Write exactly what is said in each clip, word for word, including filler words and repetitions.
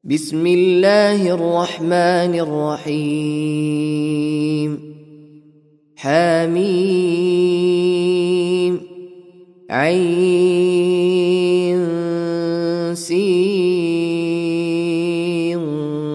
بسم الله الرحمن الرحيم حميم عين سين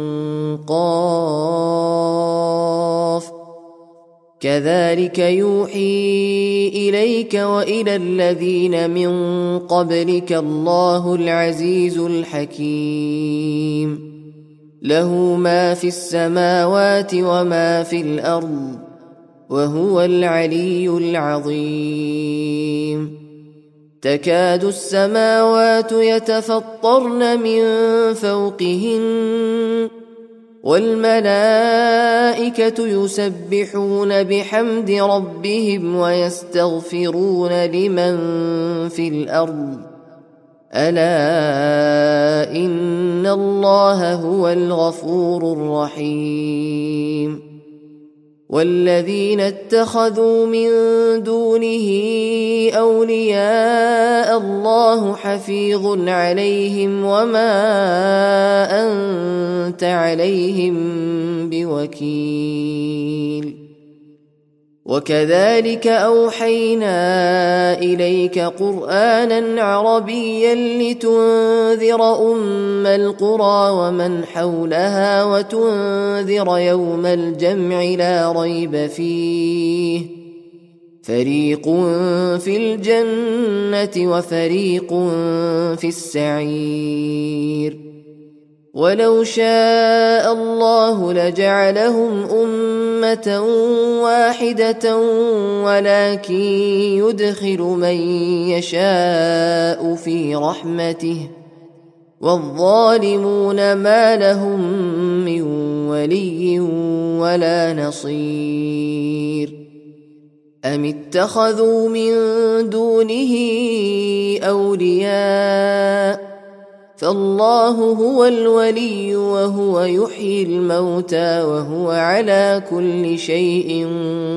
قاف كذلك يوحي إليك وإلى الذين من قبلك الله العزيز الحكيم له ما في السماوات وما في الأرض وهو العلي العظيم تكاد السماوات يتفطرن من فوقهن والملائكة يسبحون بحمد ربهم ويستغفرون لمن في الأرض ألا إن الله هو الغفور الرحيم والذين اتخذوا من دونه أولياء الله حفيظ عليهم وما أنت عليهم بوكيل وكذلك أوحينا إليك قرآنا عربيا لتنذر أم القرى ومن حولها وتنذر يوم الجمع لا ريب فيه فريق في الجنة وفريق في السعير ولو شاء الله لجعلهم أمة واحدة ولكن يدخل من يشاء في رحمته والظالمون ما لهم من ولي ولا نصير أم اتخذوا من دونه أولياء فالله هو الولي وهو يحيي الموتى وهو على كل شيء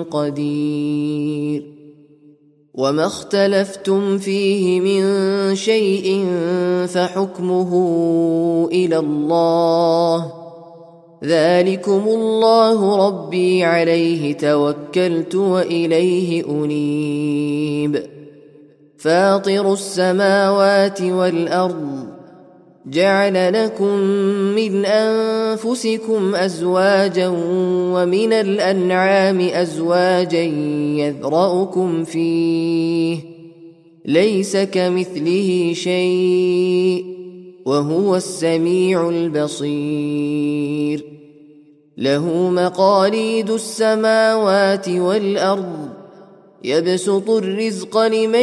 قدير وما اختلفتم فيه من شيء فحكمه إلى الله ذلكم الله ربي عليه توكلت وإليه أنيب فاطر السماوات والأرض جعل لكم من أنفسكم أزواجا ومن الأنعام أزواجا يذرأكم فيه ليس كمثله شيء وهو السميع البصير له مقاليد السماوات والأرض يبسط الرزق لمن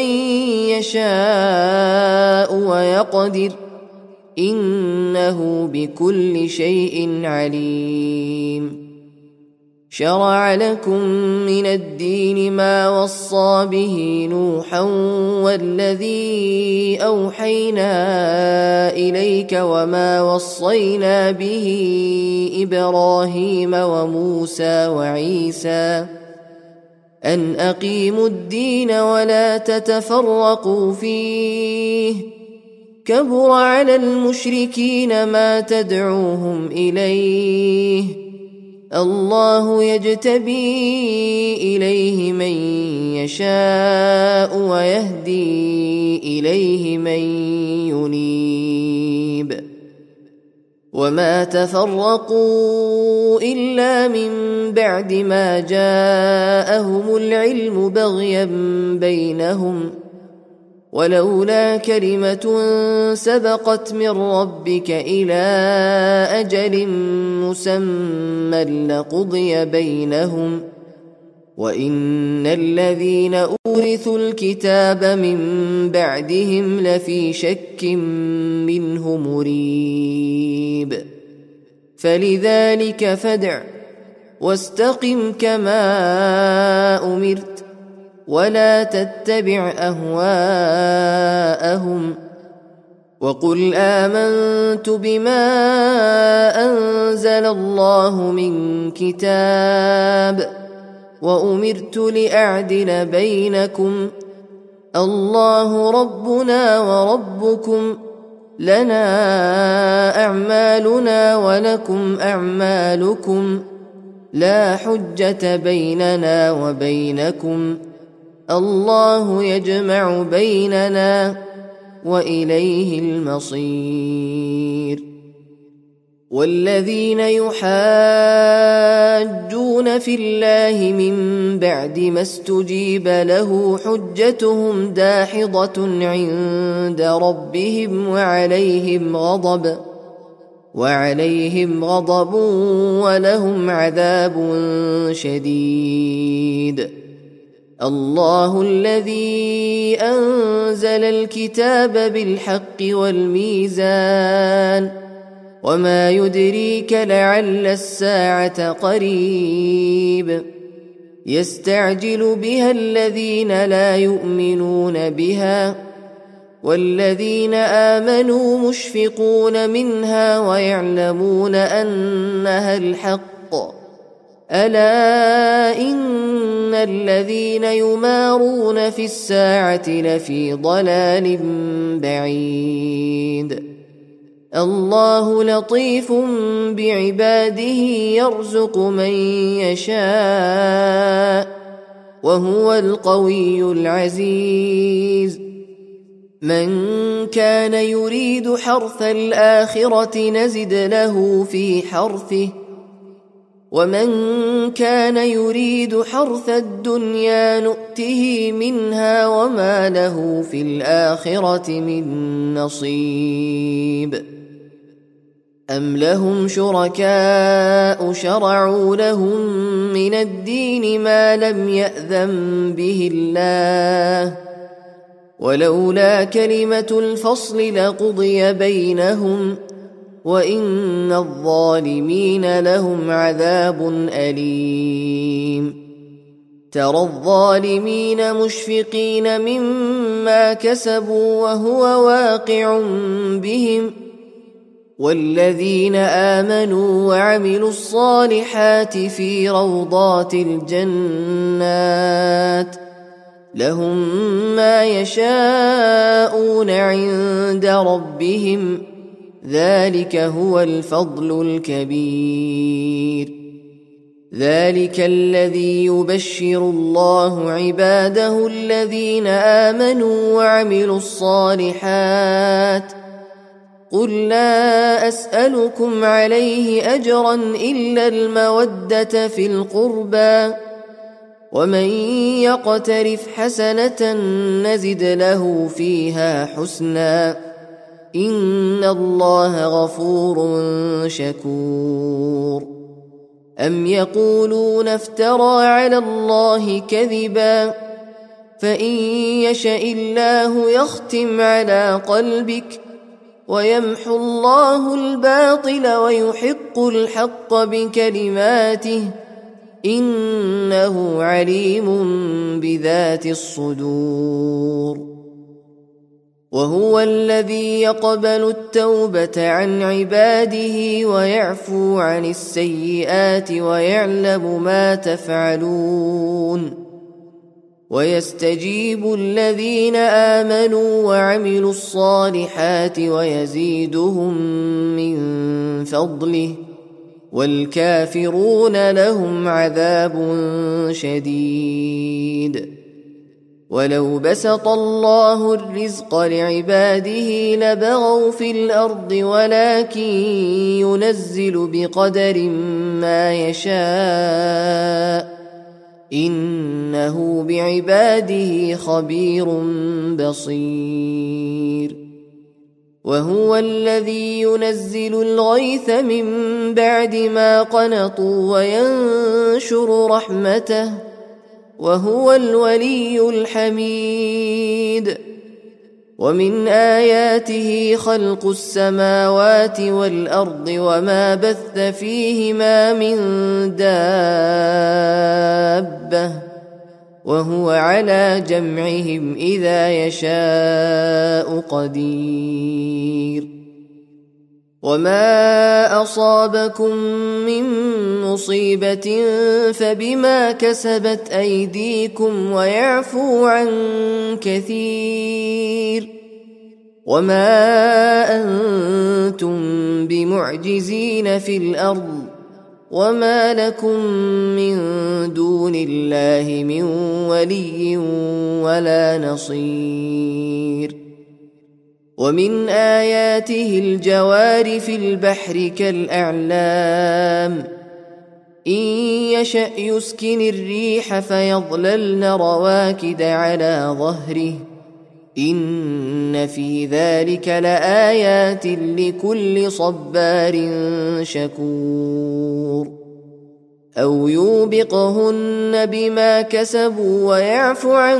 يشاء ويقدر إنه بكل شيء عليم شرع لكم من الدين ما وصى به نوحا والذي أوحينا إليك وما وصينا به إبراهيم وموسى وعيسى أن أقيموا الدين ولا تتفرقوا فيه كبر على المشركين ما تدعوهم إليه الله يجتبي إليه من يشاء ويهدي إليه من ينيب وما تفرقوا إلا من بعد ما جاءهم العلم بغيا بينهم ولولا كلمة سبقت من ربك إلى أجل مسمى لقضي بينهم وإن الذين أورثوا الكتاب من بعدهم لفي شك منه مريب فلذلك فادع واستقم كما أمرت ولا تتبع أهواءهم وقل آمنت بما أنزل الله من كتاب وأمرت لأعدل بينكم الله ربنا وربكم لنا أعمالنا ولكم أعمالكم لا حجة بيننا وبينكم الله يجمع بيننا وإليه المصير. والذين يحاجون في الله من بعد ما استجيب له حجتهم داحضة عند ربهم وعليهم غضب وعليهم غضب ولهم عذاب شديد. الله الذي أنزل الكتاب بالحق والميزان وما يدريك لعل الساعة قريب يستعجل بها الذين لا يؤمنون بها والذين آمنوا مشفقون منها ويعلمون أنها الحق ألا إن الذين يمارون في الساعة لفي ضلال بعيد. الله لطيف بعباده يرزق من يشاء وهو القوي العزيز. من كان يريد حرث الآخرة نزد له في حرثه ومن كان يريد حرث الدنيا نؤته منها وما له في الآخرة من نصيب. أم لهم شركاء شرعوا لهم من الدين ما لم يأذن به الله ولولا كلمة الفصل لقضي بينهم وإن الظالمين لهم عذاب أليم. ترى الظالمين مشفقين مما كسبوا وهو واقع بهم والذين آمنوا وعملوا الصالحات في روضات الجنات لهم ما يشاءون عند ربهم ذلك هو الفضل الكبير. ذلك الذي يبشر الله عباده الذين آمنوا وعملوا الصالحات قل لا أسألكم عليه أجرا إلا المودة في القربى ومن يقترف حسنة نزد له فيها حسنا إن الله غفور شكور. أم يقولون افترى على الله كذبا فإن يشاء الله يختم على قلبك ويمحو الله الباطل ويحق الحق بكلماته إنه عليم بذات الصدور. وهو الذي يقبل التوبة عن عباده ويعفو عن السيئات ويعلم ما تفعلون ويستجيب الذين آمنوا وعملوا الصالحات ويزيدهم من فضله والكافرون لهم عذاب شديد. ولو بسط الله الرزق لعباده لبغوا في الأرض ولكن ينزل بقدر ما يشاء إنه بعباده خبير بصير. وهو الذي ينزل الغيث من بعد ما قنطوا وينشر رحمته وهو الولي الحميد. ومن آياته خلق السماوات والأرض وما بث فيهما من دابة وهو على جمعهم إذا يشاء قدير. وما أصابكم من مصيبة فبما كسبت أيديكم ويعفو عن كثير وما أنتم بمعجزين في الأرض وما لكم من دون الله من ولي ولا نصير. ومن آياته الجوار في البحر كالأعلام إن يشأ يسكن الريح فيظللن رواكد على ظهره إن في ذلك لآيات لكل صبار شكور. أو يوبقهن بما كسبوا ويعفو عن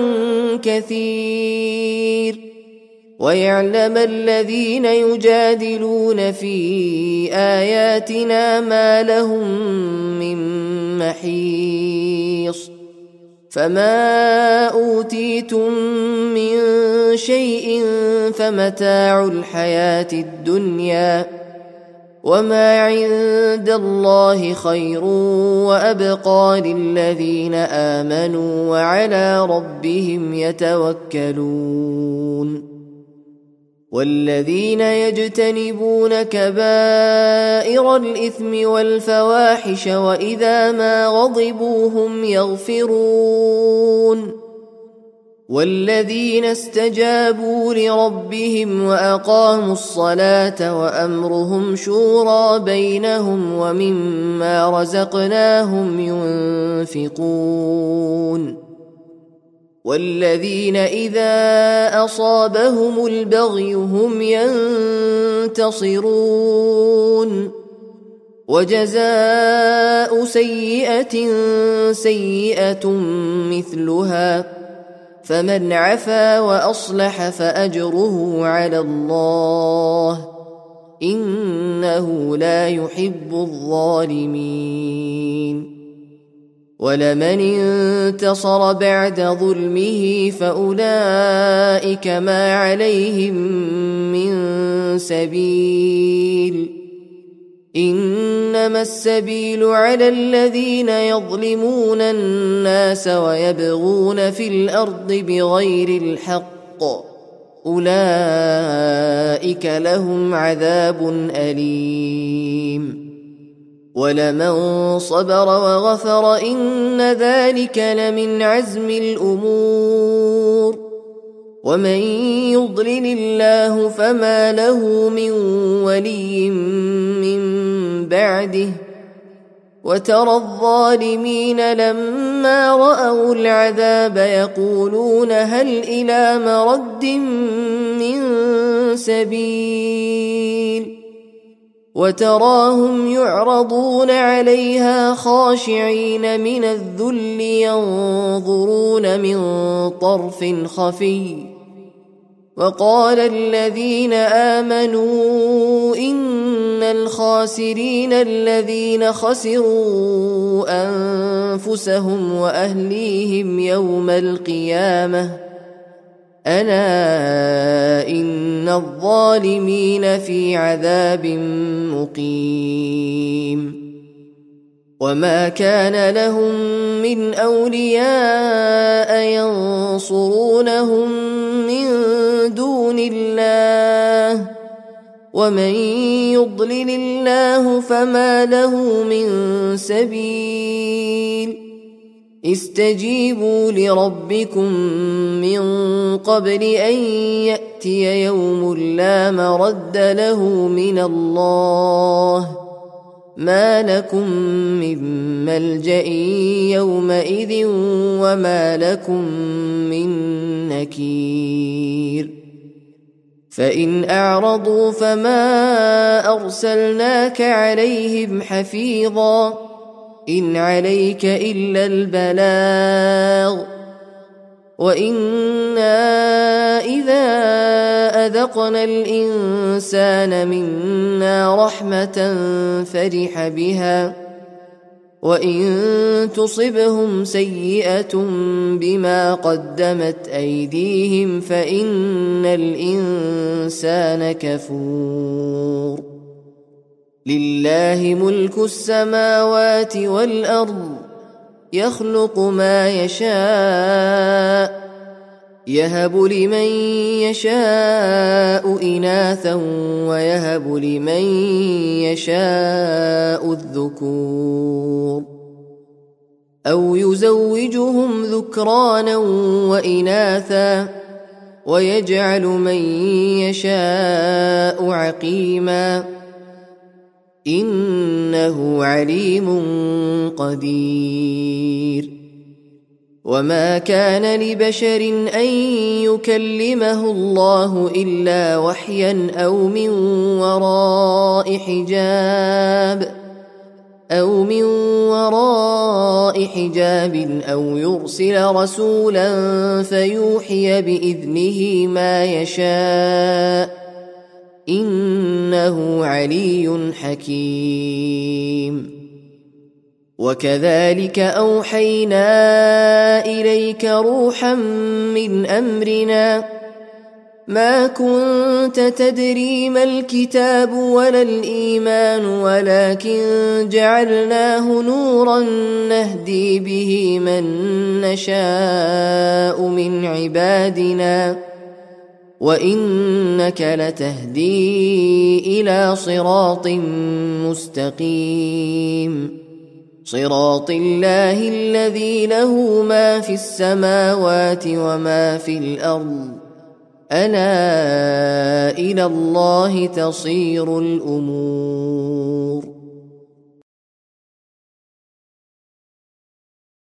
كثير ويعلم الذين يجادلون في آياتنا ما لهم من محيص. فما أوتيتم من شيء فمتاع الحياة الدنيا وما عند الله خير وأبقى للذين آمنوا وعلى ربهم يتوكلون. والذين يجتنبون كبائر الإثم والفواحش وإذا ما غضبوا هم يغفرون. والذين استجابوا لربهم وأقاموا الصلاة وأمرهم شورى بينهم ومما رزقناهم ينفقون. والذين إذا أصابهم البغي هم ينتصرون. وجزاء سيئة سيئة مثلها فمن عفا وأصلح فأجره على الله إنه لا يحب الظالمين. ولمن انتصر بعد ظلمه فأولئك ما عليهم من سبيل إنما السبيل على الذين يظلمون الناس ويبغون في الأرض بغير الحق أولئك لهم عذاب أليم. ولمن صبر وغفر إن ذلك لمن عزم الأمور. ومن يضلل الله فما له من ولي من بعده. وترى الظالمين لما رأوا العذاب يقولون هل إلى مرد من سبيل وتراهم يعرضون عليها خاشعين من الذل ينظرون من طرف خفي. وقال الذين آمنوا إن الخاسرين الذين خسروا أنفسهم وأهليهم يوم القيامة ألا إن الظالمين في عذاب مقيم. وما كان لهم من أولياء ينصرونهم من دون الله ومن يضلل الله فما له من سبيل. استجيبوا لربكم من قبل أن يأتي يوم لا مرد له من الله ما لكم من ملجأ يومئذ وما لكم من نكير. فإن أعرضوا فما أرسلناك عليهم حفيظا إن عليك إلا البلاغ وإنا إذا أذقنا الإنسان منا رحمة فرح بها وإن تصبهم سيئة بما قدمت أيديهم فإن الإنسان كفور. لله ملك السماوات والأرض يخلق ما يشاء يهب لمن يشاء إناثا ويهب لمن يشاء الذكور أو يزوجهم ذكرانا وإناثا ويجعل من يشاء عقيما إنه عليم قدير وما كان لبشر أن يكلمه الله إلا وحيا أو من وراء حجاب أو من وراء حجاب أو يرسل رسولا فيوحي بإذنه ما يشاء إنه علي حكيم وكذلك أوحينا إليك روحا من أمرنا ما كنت تدري ما الكتاب ولا الإيمان ولكن جعلناه نورا نهدي به من نشاء من عبادنا وإنك لتهدي إلى صراط مستقيم صراط الله الذي له ما في السماوات وما في الأرض ألا إلى الله تصير الأمور